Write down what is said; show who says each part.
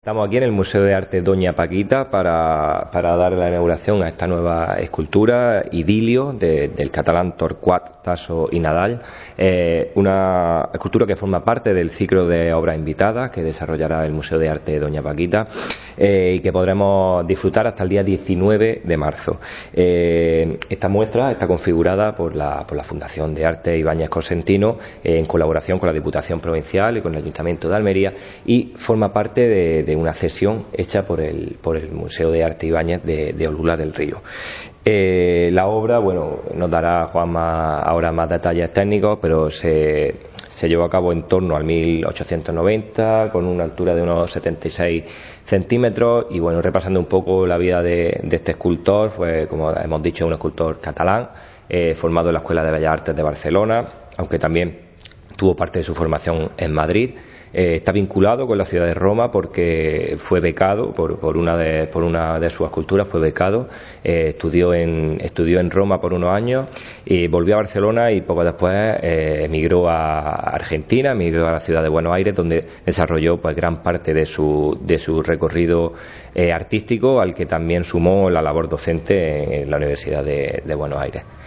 Speaker 1: Estamos aquí en el Museo de Arte Doña Paquita para dar la inauguración a esta nueva escultura, Idilio, del catalán Torquat, Tasso y Nadal. Una escultura que forma parte del ciclo de obras invitadas que desarrollará el Museo de Arte Doña Paquita y que podremos disfrutar hasta el día 19 de marzo. Esta muestra está configurada por la Fundación de Arte Ibáñez Cosentino en colaboración con la Diputación Provincial y con el Ayuntamiento de Almería, y forma parte de una cesión hecha por el Museo de Arte Ibáñez de Olula del Río. La obra, nos dará Juanma ahora más detalles técnicos, pero se llevó a cabo en torno al 1890 con una altura de unos 76 centímetros y repasando un poco la vida de este escultor, fue, como hemos dicho, un escultor catalán formado en la Escuela de Bellas Artes de Barcelona, aunque también tuvo parte de su formación en Madrid. Está vinculado con la ciudad de Roma porque fue becado por una de sus esculturas, fue becado, estudió en Roma por unos años y volvió a Barcelona, y poco después emigró a Argentina, emigró a la ciudad de Buenos Aires, donde desarrolló gran parte de su recorrido artístico, al que también sumó la labor docente en la Universidad de Buenos Aires.